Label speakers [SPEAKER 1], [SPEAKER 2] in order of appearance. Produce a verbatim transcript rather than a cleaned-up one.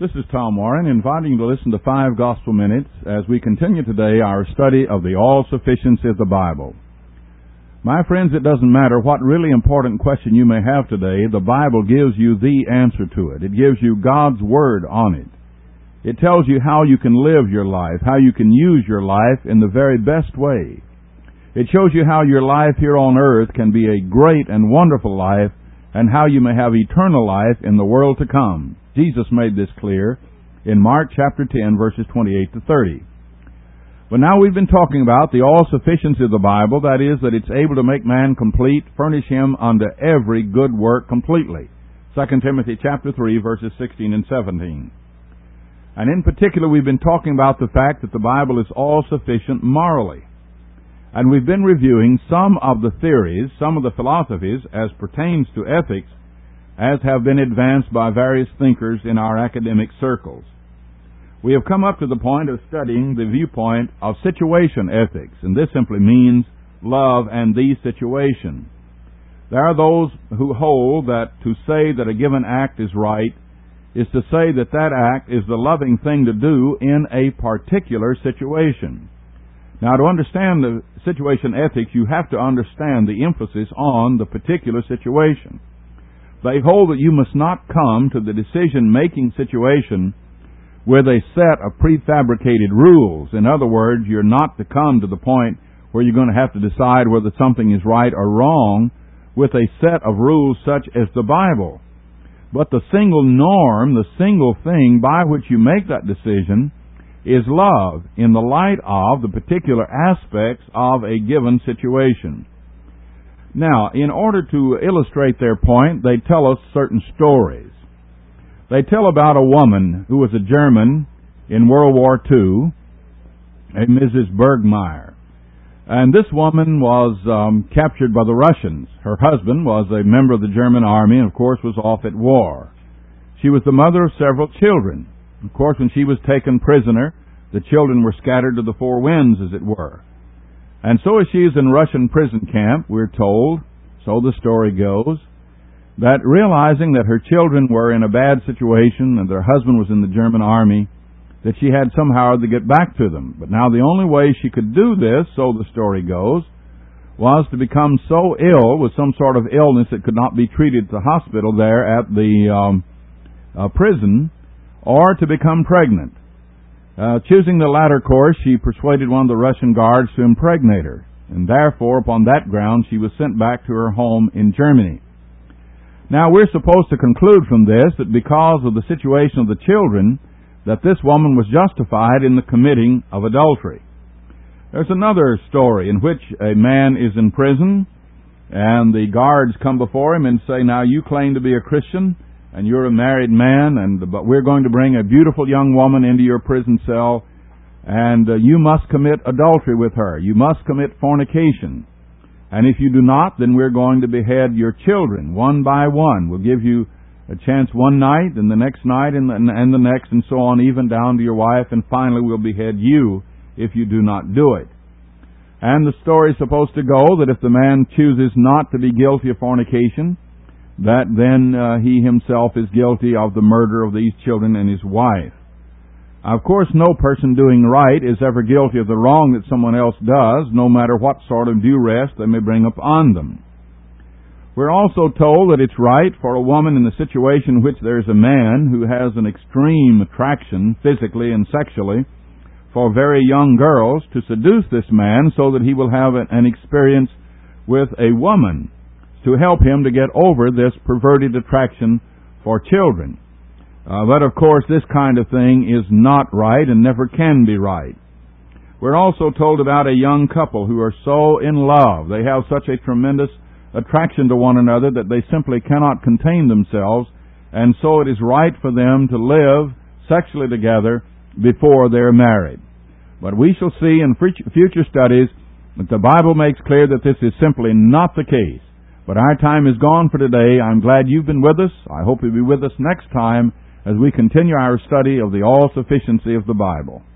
[SPEAKER 1] This is Tom Warren, inviting you to listen to five Gospel Minutes as we continue today our study of the all-sufficiency of the Bible. My friends, it doesn't matter what really important question you may have today, the Bible gives you the answer to it. It gives you God's Word on it. It tells you how you can live your life, how you can use your life in the very best way. It shows you how your life here on earth can be a great and wonderful life, and how you may have eternal life in the world to come. Jesus made this clear in Mark chapter ten, verses twenty-eight to thirty. But now we've been talking about the all-sufficiency of the Bible, that is, that it's able to make man complete, furnish him unto every good work completely. Second Timothy chapter three, verses sixteen and seventeen. And in particular, we've been talking about the fact that the Bible is all-sufficient morally. And we've been reviewing some of the theories, some of the philosophies as pertains to ethics, as have been advanced by various thinkers in our academic circles. We have come up to the point of studying the viewpoint of situation ethics, and this simply means love and the situation. There are those who hold that to say that a given act is right is to say that that act is the loving thing to do in a particular situation. Now, to understand the situation ethics, you have to understand the emphasis on the particular situation. They hold that you must not come to the decision-making situation with a set of prefabricated rules. In other words, you're not to come to the point where you're going to have to decide whether something is right or wrong with a set of rules such as the Bible. But the single norm, the single thing by which you make that decision is love in the light of the particular aspects of a given situation. Now, in order to illustrate their point, they tell us certain stories. They tell about a woman who was a German in World War Two, a Missus Bergmeyer. And this woman was um, captured by the Russians. Her husband was a member of the German army and, of course, was off at war. She was the mother of several children. Of course, when she was taken prisoner, the children were scattered to the four winds, as it were. And so as she is in Russian prison camp, we're told, so the story goes, that realizing that her children were in a bad situation and their husband was in the German army, that she had somehow to get back to them. But now the only way she could do this, so the story goes, was to become so ill with some sort of illness that could not be treated at the hospital there at the um, uh, prison, or to become pregnant. Uh, choosing the latter course, she persuaded one of the Russian guards to impregnate her, and therefore, upon that ground, she was sent back to her home in Germany. Now, we're supposed to conclude from this that because of the situation of the children, that this woman was justified in the committing of adultery. There's another story in which a man is in prison, and the guards come before him and say, now, you claim to be a Christian, and you're a married man, and but we're going to bring a beautiful young woman into your prison cell, and uh, you must commit adultery with her. You must commit fornication. And if you do not, then we're going to behead your children, one by one. We'll give you a chance one night, and the next night, and the, and the next, and so on, even down to your wife, and finally we'll behead you if you do not do it. And the story is supposed to go that if the man chooses not to be guilty of fornication, that then uh, he himself is guilty of the murder of these children and his wife. Of course, no person doing right is ever guilty of the wrong that someone else does, no matter what sort of duress they may bring upon them. We're also told that it's right for a woman in the situation in which there's a man who has an extreme attraction, physically and sexually, for very young girls to seduce this man so that he will have an experience with a woman to help him to get over this perverted attraction for children. Uh, but of course, this kind of thing is not right and never can be right. We're also told about a young couple who are so in love. They have such a tremendous attraction to one another that they simply cannot contain themselves, and so it is right for them to live sexually together before they're married. But we shall see in future studies that the Bible makes clear that this is simply not the case. But our time is gone for today. I'm glad you've been with us. I hope you'll be with us next time as we continue our study of the all-sufficiency of the Bible.